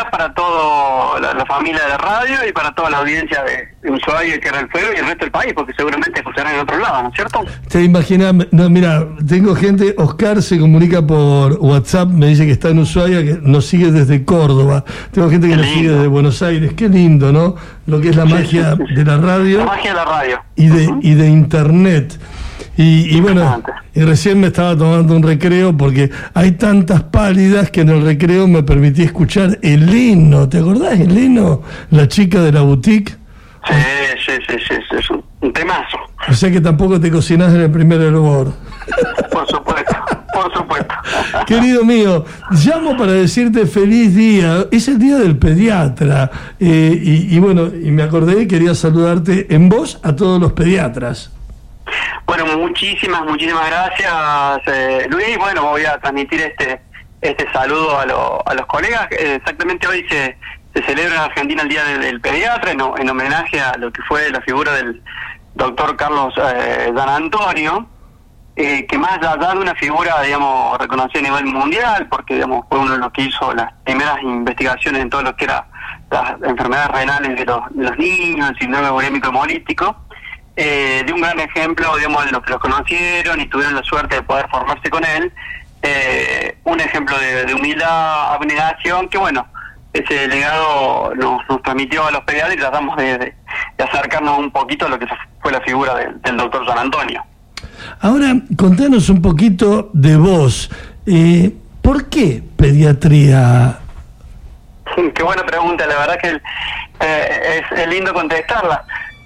para toda la familia de la radio y para toda la audiencia de Ushuaia, Tierra del Fuego y el resto del país, porque seguramente escucharán en otro lado, ¿no es cierto? Te imaginas, no, mira, tengo gente, Oscar se comunica por WhatsApp, me dice que está en Ushuaia, que nos sigue desde Córdoba, tengo gente que nos sigue desde Buenos Aires, qué lindo, ¿no? Lo que es la magia de la radio. La magia de la radio. Y de internet. Y bueno, y recién me estaba tomando un recreo porque hay tantas pálidas que en el recreo me permití escuchar el himno. ¿Te acordás, el himno? La chica de la boutique. Sí, es un temazo. O sea que tampoco te cocinás en el primer hervor. Por supuesto. Querido mío, llamo para decirte feliz día. Es el día del pediatra. Y bueno, y me acordé y quería saludarte en voz a todos los pediatras. Bueno, muchísimas gracias, Luis. Bueno, voy a transmitir este saludo a los colegas. Exactamente hoy se celebra en Argentina el Día del Pediatra en homenaje a lo que fue la figura del doctor Carlos Dan Antonio, que más allá de una figura, digamos, reconocida a nivel mundial, porque, digamos, fue uno de los que hizo las primeras investigaciones en todo lo que era las enfermedades renales de los niños, el síndrome bulímico hemolítico, de un gran ejemplo, digamos, de los que lo conocieron y tuvieron la suerte de poder formarse con él, un ejemplo de humildad, abnegación, que bueno, ese legado nos transmitió a los pediatras y tratamos de acercarnos un poquito a lo que fue la figura del doctor San Antonio. Ahora, contanos un poquito de vos. ¿Por qué pediatría? Qué buena pregunta, la verdad que es lindo contestarla.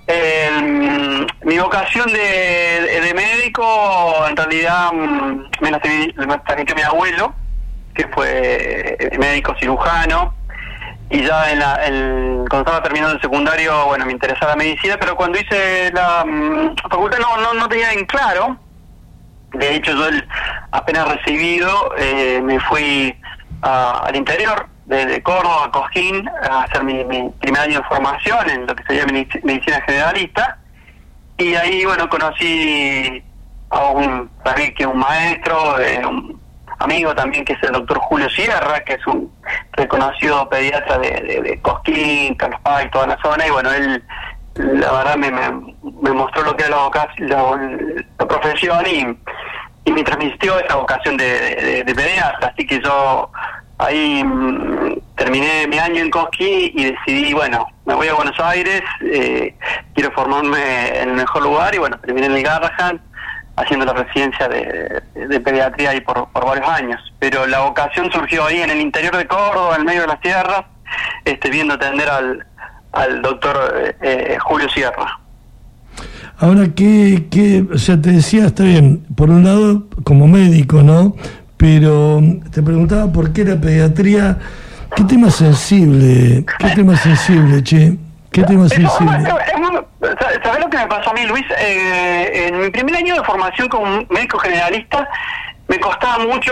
Mi vocación de médico, en realidad, me la transmitió mi abuelo, que fue médico cirujano, y ya cuando estaba terminando el secundario, bueno, me interesaba la medicina, pero cuando hice la facultad no tenía en claro. De hecho, yo apenas recibido, me fui al interior de Córdoba, a Cosquín, a hacer mi primer año de formación en lo que sería medicina generalista, y ahí, bueno, conocí a un maestro, un amigo también, que es el doctor Julio Sierra, que es un reconocido pediatra de Cosquín, Carlos Paz y toda la zona, y bueno, él, la verdad, me mostró lo que era la profesión y me transmitió esa vocación de pediatra, así que yo ahí terminé mi año en Cosquín y decidí, bueno, me voy a Buenos Aires, quiero formarme en el mejor lugar, y bueno, terminé en el Garrahan haciendo la residencia de pediatría ahí por varios años. Pero la vocación surgió ahí en el interior de Córdoba, en medio de las tierras, viendo atender al doctor Julio Sierra. Ahora, o sea, te decía, está bien, por un lado, como médico, ¿no? Pero te preguntaba por qué la pediatría. ¿Qué tema sensible, che? ¿Qué tema sensible? ¿Sabés lo que me pasó a mí, Luis? En mi primer año de formación como médico generalista me costaba mucho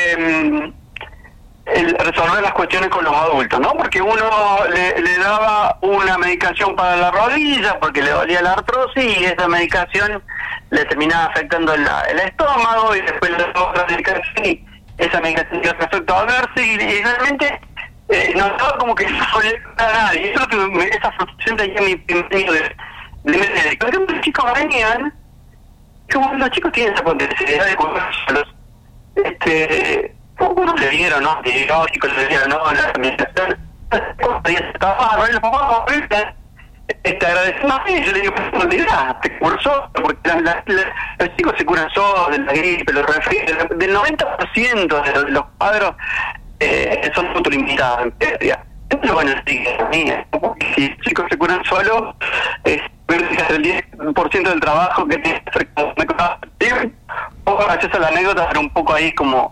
resolver las cuestiones con los adultos, ¿no? Porque uno le daba una medicación para la rodilla porque le dolía la artrosis, y esa medicación le terminaba afectando el estómago, y después le daba otra medicación y esa medicación dio efecto adverso, y realmente notaba como que no solía a nadie. Eso es lo que esa frustración tenía mi primer año de médico. Los chicos venían, como los chicos tienen esa potencialidad de comer solos, uno le dieron, ¿no? Antibióticos, le dieron, ¿no? La medicación, y los papás agradecemos a mí. Yo le digo, no olvidás, te cursó, porque los chicos se curan solos de la gripe, los resfriados, del 90% de los cuadros son autolimitados en pediatría. Entonces, bueno, si los chicos se curan solos, perdés el 10% del trabajo que tienes que hacer como médico. Un poco graciosa la anécdota, pero un poco ahí como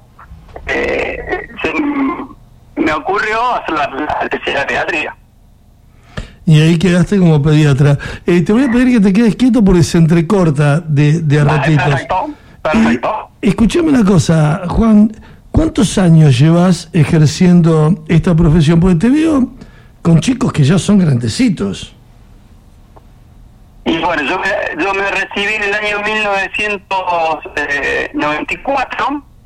me ocurrió hacer la especialidad de pediatría. Y ahí quedaste como pediatra. Te voy a pedir que te quedes quieto porque se entrecorta de a ratitos. Perfecto. Escuchame una cosa, Juan. ¿Cuántos años llevas ejerciendo esta profesión? Porque te veo con chicos que ya son grandecitos. Y bueno, yo me recibí en el año 1994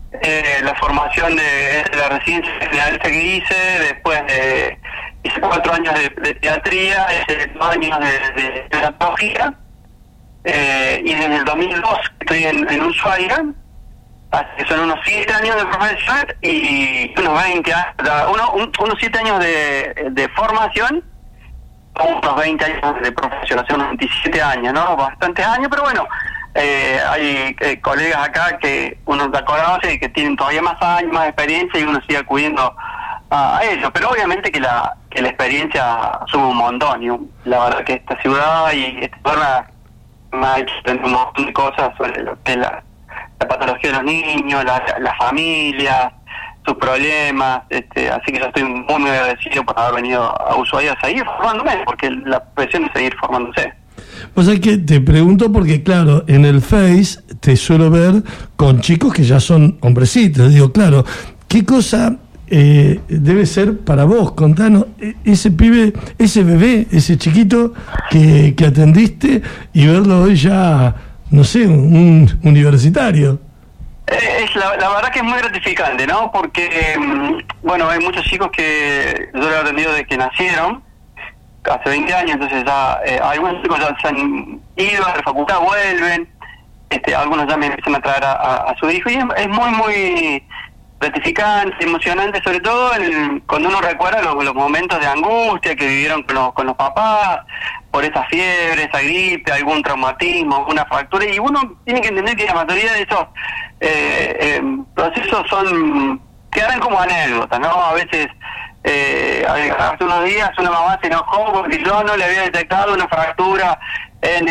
la formación de la residencia generalista que hice, después hice 4 años de pediatría, hice 2 años de neonatología, y desde el 2002 estoy en Ushuaia, así que son unos 7 años de profesión y unos 20 años, unos 7 años de formación, unos 20 años de profesión, hace unos 27 años, ¿no? Bastantes años, pero bueno, hay colegas acá que uno se conoce y que tienen todavía más años, más experiencia y uno sigue acudiendo a ellos, pero obviamente que la experiencia suma un montón y la verdad que esta ciudad y este lugar me ha hecho entender un montón de cosas sobre lo que es la patología de los niños, la familia, sus problemas, así que yo estoy muy agradecido por haber venido a Ushuaia a seguir formándome, porque la profesión es seguir formándose. O sea que te pregunto porque, claro, en el Face te suelo ver con chicos que ya son hombrecitos. Digo, claro, ¿qué cosa debe ser para vos? Contanos, ese pibe, ese bebé, ese chiquito que atendiste y verlo hoy ya, no sé, un universitario. La verdad que es muy gratificante, ¿no? Porque, bueno, hay muchos chicos que yo los he atendido desde que nacieron, hace 20 años, entonces ya algunos chicos ya se han ido a la facultad, vuelven, algunos ya me empiezan a traer a su hijo, y es muy, muy gratificante, emocionante, sobre todo cuando uno recuerda los momentos de angustia que vivieron con los papás, por esa fiebre, esa gripe, algún traumatismo, alguna fractura, y uno tiene que entender que la mayoría de esos procesos quedan como anécdotas, ¿no? A veces, hace unos días una mamá se enojó porque yo no le había detectado una fractura en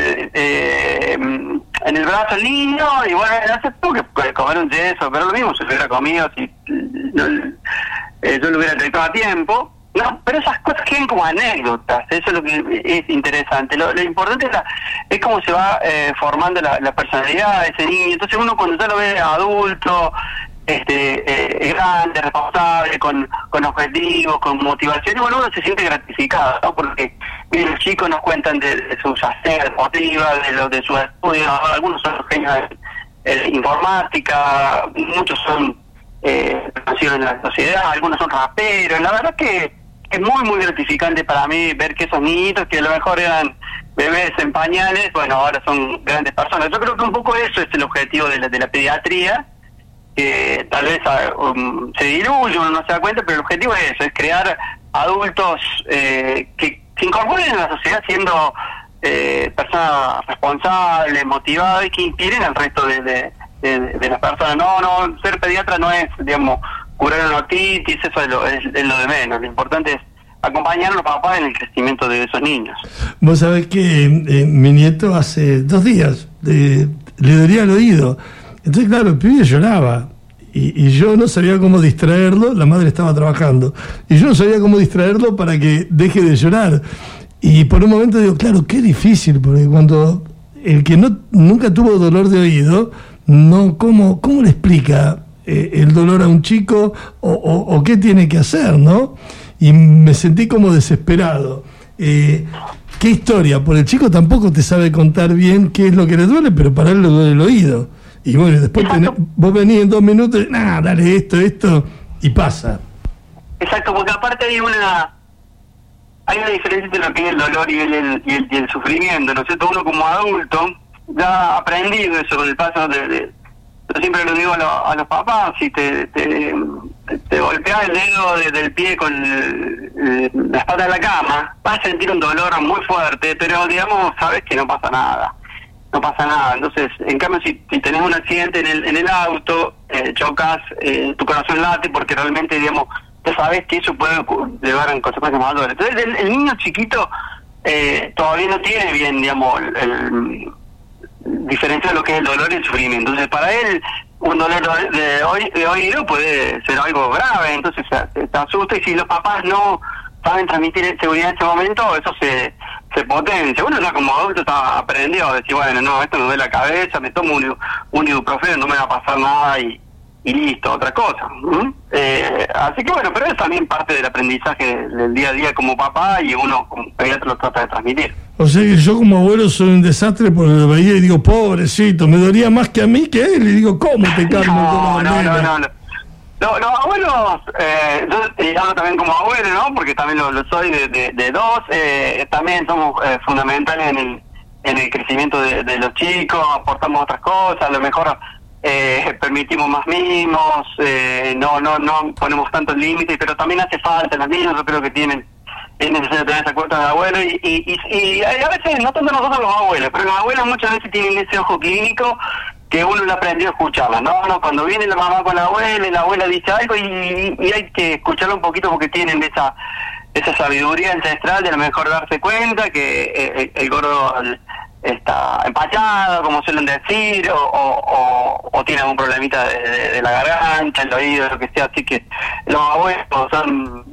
el brazo al niño, y bueno, hace tuvo que comer un yeso, pero lo mismo se lo hubiera comido si yo lo hubiera detectado a tiempo. No, pero esas cosas quedan como anécdotas, eso es lo que es interesante. Lo importante es cómo se va formando la personalidad de ese niño. Entonces uno cuando ya lo ve adulto, grande, responsable, con objetivos, con motivación, y bueno, uno se siente gratificado, ¿no? Porque los chicos nos cuentan de sus haceres motivas, de sus estudios, algunos son genios de informática, muchos son nacidos en la sociedad, algunos son raperos. La verdad que es muy, muy gratificante para mí ver que esos niñitos que a lo mejor eran bebés en pañales, bueno, ahora son grandes personas. Yo creo que un poco eso es el objetivo de la pediatría, que tal vez se diluye, uno no se da cuenta, pero el objetivo es eso, es crear adultos que se incorporen en la sociedad siendo personas responsables, motivadas y que inspiren al resto de las personas. No, ser pediatra no es, digamos, curar una otitis, eso es lo de menos. Lo importante es acompañar a los papás en el crecimiento de esos niños. Vos sabés que mi nieto hace 2 días le dolía el oído. Entonces, claro, el pibe lloraba y yo no sabía cómo distraerlo, la madre estaba trabajando, y yo no sabía cómo distraerlo para que deje de llorar. Y por un momento digo, claro, qué difícil, porque cuando el que nunca tuvo dolor de oído, ¿cómo le explica el dolor a un chico o qué tiene que hacer, ¿no? Y me sentí como desesperado. ¿Qué historia? Por el chico tampoco te sabe contar bien qué es lo que le duele, pero para él le duele el oído. Y bueno, después vos venís en 2 minutos y dale esto, y pasa. Exacto, porque aparte hay una diferencia entre lo que es el dolor y el sufrimiento, ¿no es cierto? Uno como adulto ya ha aprendido eso con el paso yo siempre lo digo a los papás, si te golpeas el dedo del pie con la espalda de la cama, vas a sentir un dolor muy fuerte, pero digamos, sabes que no pasa nada. Entonces, en cambio, si tenés un accidente en el auto, chocas, tu corazón late porque realmente, digamos, tú sabes que eso puede llevar en consecuencias mayores. Entonces, el niño chiquito todavía no tiene bien, digamos, diferencia de lo que es el dolor y el sufrimiento. Entonces, para él, un dolor de oído puede ser algo grave, entonces te asusta, y si los papás no saben transmitir seguridad en ese momento, eso se potencia. Uno ya como adulto está aprendido a decir, bueno, no, esto me duele la cabeza, me tomo un ibuprofeno, no me va a pasar nada, y listo, otra cosa. Así que bueno, pero es también parte del aprendizaje del día a día como papá, y uno como pediatra lo trata de transmitir. O sea que yo como abuelo soy un desastre porque lo veía y digo, pobrecito, me dolía más que a mí que a él, y digo, ¿cómo te calmo? No, los abuelos, yo te hablo también como abuelo, ¿no? Porque también lo soy de dos, también somos fundamentales en el crecimiento de los chicos, aportamos otras cosas, a lo mejor permitimos más mimos, no ponemos tantos límites, pero también hace falta. Los niños yo creo que es necesario tener esa cuota de abuelo, y a veces, no tanto nosotros los abuelos, pero los abuelos muchas veces tienen ese ojo clínico que uno lo aprendió a escucharla, ¿no? Cuando viene la mamá con la abuela y la abuela dice algo, y hay que escucharlo un poquito porque tienen esa sabiduría ancestral de a lo mejor darse cuenta que el gordo está empachado, como suelen decir, o tiene algún problemita de la garganta, el oído, lo que sea. Así que los abuelos son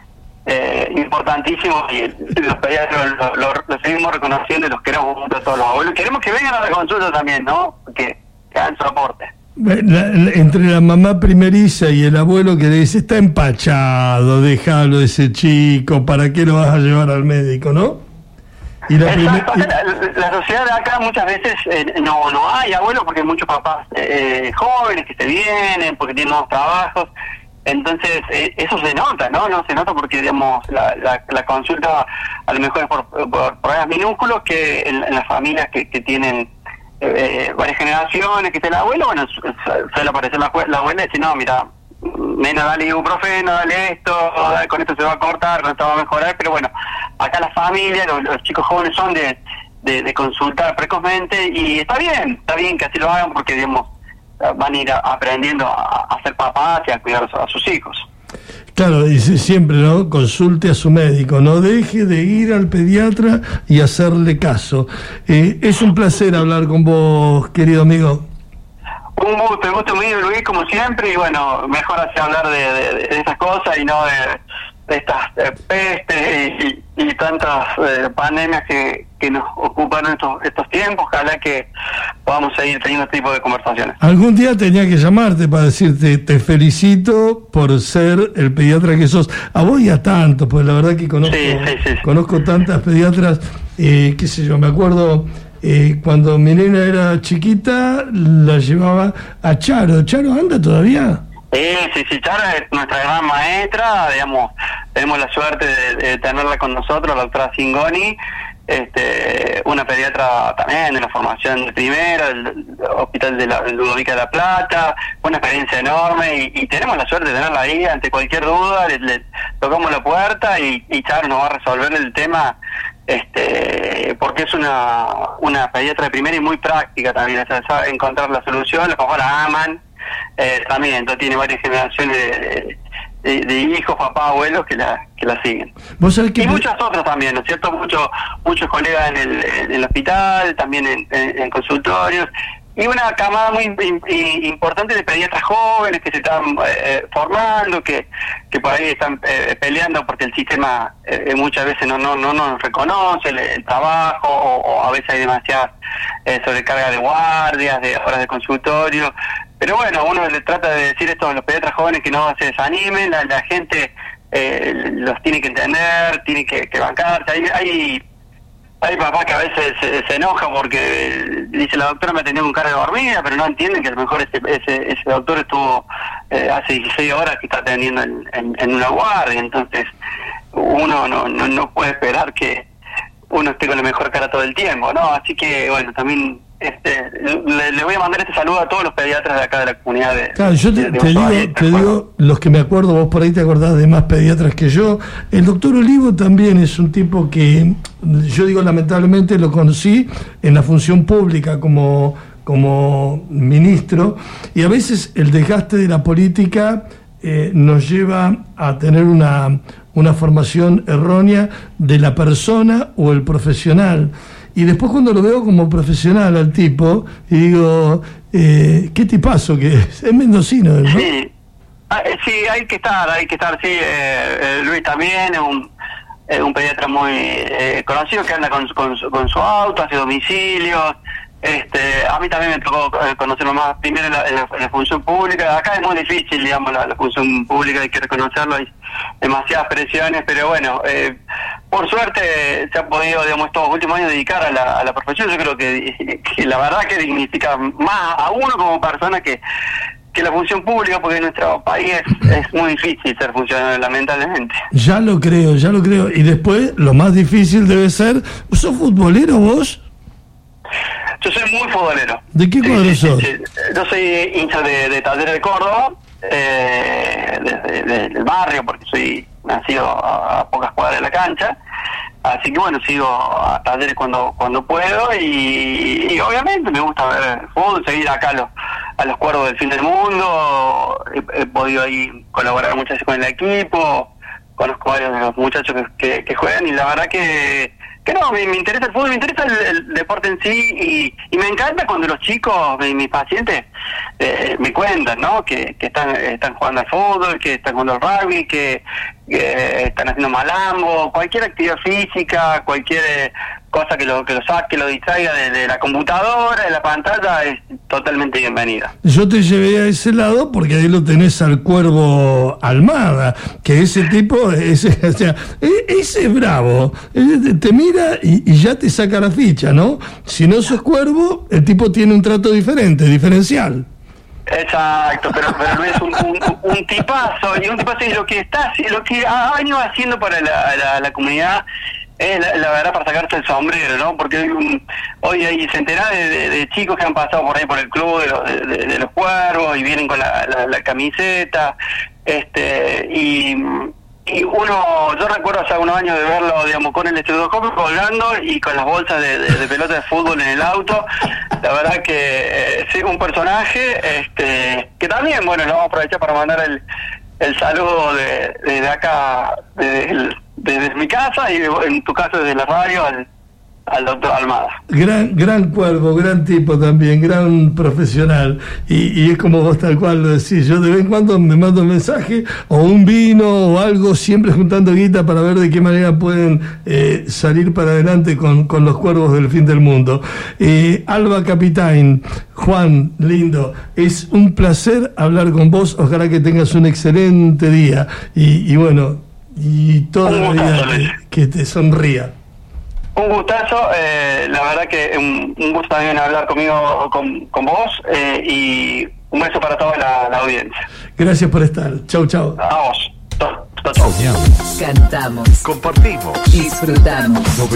importantísimos, y los pediatras los seguimos reconociendo y los queremos mucho a todos los abuelos. Queremos que vengan a la consulta también, ¿no? Que hagan su aporte. Entre la mamá primeriza y el abuelo que le dice, está empachado, déjalo ese chico, ¿para qué lo vas a llevar al médico, no? Y la sociedad de acá muchas veces no hay abuelos, porque hay muchos papás jóvenes que se vienen porque tienen nuevos trabajos. Entonces eso se nota, ¿no? No se nota porque, digamos, la consulta a lo mejor es por problemas minúsculos, que en las familias que tienen varias generaciones, que está el abuelo, bueno, suele aparecer la abuela y dice, no, mira, nena, dale ibuprofeno, dale esto, con esto se va a cortar, con esto va a mejorar. Pero bueno, acá las familias, los chicos jóvenes son de consultar precozmente, y está bien que así lo hagan, porque, digamos, van a ir aprendiendo a ser papás y a cuidar a sus hijos. Claro, dice siempre, ¿no? Consulte a su médico, no deje de ir al pediatra y hacerle caso. Es un placer hablar con vos, querido amigo. Un gusto mío, Luis, como siempre, y bueno, mejor así hablar de esas cosas y no de estas pestes y tantas pandemias que nos ocupan estos tiempos. Ojalá que podamos seguir teniendo este tipo de conversaciones. Algún día tenía que llamarte para decirte, te felicito por ser el pediatra que sos. A vos y a tantos, pues la verdad que conozco tantas pediatras, qué sé yo, me acuerdo... cuando mi nena era chiquita, la llevaba a Charo. ¿Charo anda todavía? Sí, Charo es nuestra gran maestra, digamos, tenemos la suerte de tenerla con nosotros, la doctora Zingoni, una pediatra también de la formación de primera, del Hospital de Ludovica de la Plata, una experiencia enorme, y tenemos la suerte de tenerla ahí. Ante cualquier duda le tocamos la puerta, y Charo nos va a resolver el tema, porque es una pediatra de primera y muy práctica también, o sea, sabe encontrar la solución. Los papás la aman, también, entonces tiene varias generaciones de hijos, papás, abuelos que la siguen. Y muchos otros también, ¿no es cierto? Muchos colegas en el hospital, también en consultorios, y una camada muy importante de pediatras jóvenes que se están formando, que por ahí están peleando porque el sistema muchas veces no nos reconoce el trabajo, o a veces hay demasiada sobrecarga de guardias, de horas de consultorio. Pero bueno, uno le trata de decir esto a los pediatras jóvenes, que no se desanimen, la gente los tiene que entender, tiene que bancarse. Hay papás que a veces se enojan porque dice, la doctora me atendió con cara de dormida, pero no entienden que a lo mejor ese doctor estuvo hace 16 horas que está atendiendo en una guardia. Entonces uno no puede esperar que uno esté con la mejor cara todo el tiempo, ¿no? Así que bueno, también le voy a mandar este saludo a todos los pediatras de acá de la comunidad de... Claro, yo te digo, los que me acuerdo, vos por ahí te acordás de más pediatras que yo. El doctor Olivo también es un tipo que, yo digo, lamentablemente lo conocí en la función pública como ministro, y a veces el desgaste de la política nos lleva a tener una formación errónea de la persona o el profesional. Y después cuando lo veo como profesional al tipo, y digo, qué tipazo que es mendocino, ¿no? Sí, hay que estar, sí. Luis también es un pediatra muy conocido, que anda con su auto, hace domicilios, A mí también me tocó conocerlo más primero en la función pública. Acá es muy difícil, digamos, la función pública, hay que reconocerlo, hay demasiadas presiones, pero bueno, por suerte se ha podido, digamos, estos últimos años dedicar a la profesión. Yo creo que la verdad que dignifica más a uno como persona que la función pública, porque en nuestro país es muy difícil ser funcionario, lamentablemente. Ya lo creo. Y después, lo más difícil debe ser, ¿sos futbolero vos? Yo soy muy futbolero. ¿De qué cuadro sos? Sí. Yo soy hincha de Talleres de Córdoba, del barrio, porque soy nacido a pocas cuadras de la cancha. Así que bueno, sigo a Talleres cuando puedo y obviamente me gusta ver el fútbol, seguir acá a los Cuervos del Fin del Mundo. He podido ahí colaborar muchas veces con el equipo, conozco varios de los muchachos que juegan y la verdad que no, me interesa el fútbol, me interesa el deporte en sí y me encanta cuando los chicos, mis pacientes, me cuentan, ¿no? Que están jugando al fútbol, que están jugando al rugby, que están haciendo malambo, cualquier actividad física, cualquier cosa que lo saque, lo distraiga de la computadora, de la pantalla, es totalmente bienvenida. Yo te llevé a ese lado porque ahí lo tenés al Cuervo Almada, que ese tipo, ese es bravo, te mira y ya te saca la ficha, ¿no? Si no sos Cuervo, el tipo tiene un trato diferencial. Exacto, pero no es un tipazo, y un tipazo, y lo que ha venido haciendo para la comunidad es la verdad para sacarse el sombrero, ¿no? Porque hoy hay centenares de chicos que han pasado por ahí por el club de los Cuervos y vienen con la camiseta, y yo recuerdo hace unos años de verlo, digamos, con el estetoscopio colgando y con las bolsas de pelota de fútbol en el auto. La verdad que es un personaje que también, bueno, lo vamos a aprovechar para mandar el saludo desde acá, desde mi casa y en tu caso desde la radio al doctor Almada. Gran Cuervo, gran tipo también, gran profesional, y es como vos tal cual lo decís. Yo de vez en cuando me mando un mensaje o un vino o algo, siempre juntando guita para ver de qué manera pueden salir para adelante con los Cuervos del Fin del Mundo. Alba Capitán, Juan, lindo, es un placer hablar con vos, ojalá que tengas un excelente día y bueno, y toda la vida que te sonría. Un gustazo, la verdad que un gusto también hablar conmigo, con vos, y un beso para toda la audiencia. Gracias por estar. Chau. A vos. Chau. Cantamos. Compartimos. Disfrutamos.